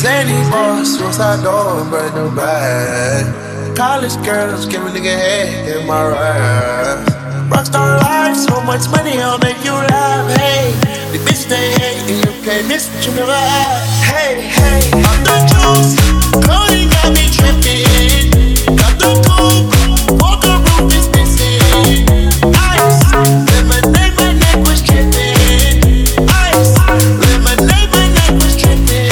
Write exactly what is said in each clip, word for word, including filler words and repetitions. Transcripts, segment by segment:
Zany boss, suicide door, brand new bag. College girls, give a nigga head in my ride. Rockstar life, so much money, I'll make you laugh. Hey, the bitch they hate, and you can't miss what you never had. Hey, hey, I'm the juice, Cody got me tripping. Got the coupe, Walker roof is missing. Ice, lemonade, my neck was tripping. Ice, lemonade, my neck was tripping.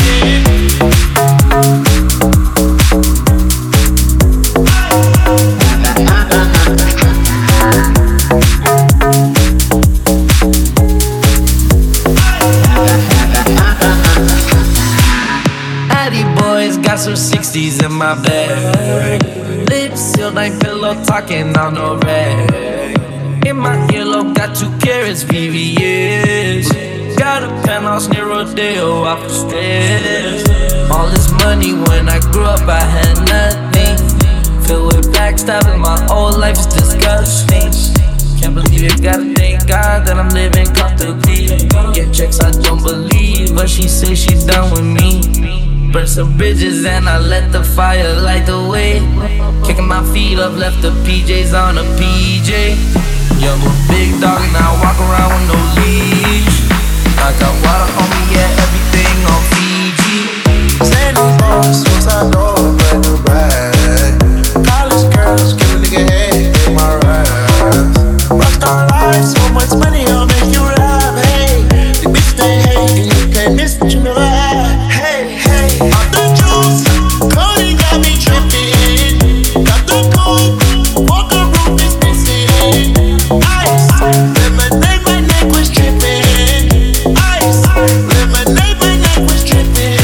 Got some sixties in my bag. Lips sealed, ain't pillow talking on no rag. In my earlobe, got two carats, V V S. Got a penthouse near Rodeo, off the stress. All this money, when I grew up, I had nothing. Filled with backstabbing, my whole life is disgusting. Can't believe it, gotta thank God that I'm living comfortably. Get checks, I don't believe, but she say she done with me. Burn some bridges and I let the fire light the way. Kicking my feet up, left the P Js on a P J. Yeah, I'm a big dog and I walk around with no leash. I got water on me, yeah, everything on Fiji. Zany boss, suicide door, brand new bag. College girls, give a nigga head in my ride. Rockstar life, so much money, I'll make you laugh. Hey, the bitch they hate, and you can't miss what you never had. Hey, hey, I'm the juice, Cody got me tripping. Got the coupe, Walker roof is missing. Ice, lemonade, my neck was tripping. Ice, lemonade, my neck was tripping.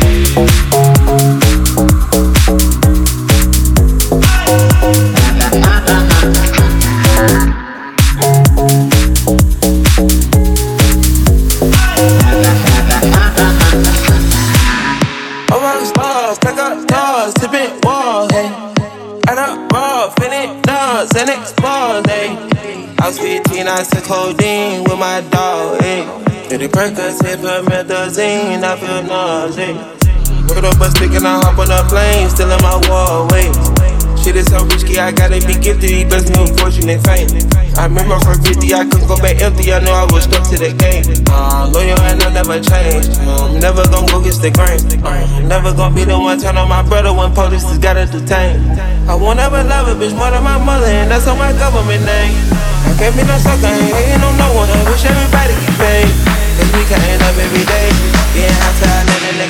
And explode, eh? I was fifteen, I took codeine with my dog, eh? Did the Percocet, put methazine, I feel nauseous. Put up a stick and I hop on a plane, still in my wall, wait. Shit is so risky, I gotta be gifted, he blessed me with fortune and fame. I remember for fifty, I couldn't go back empty, I knew I was stuck to the game. Uh, loyal and I never changed, um, never gon' go against the grain. Uh, never gon' be the one turn on my brother when police just gotta detain. I won't ever love a bitch more than my mother, and that's on my government name. I can't be no sucker, ain't hating on no one, I wish everybody get paid. Cause we countin' up every day, getting high to I let a nigga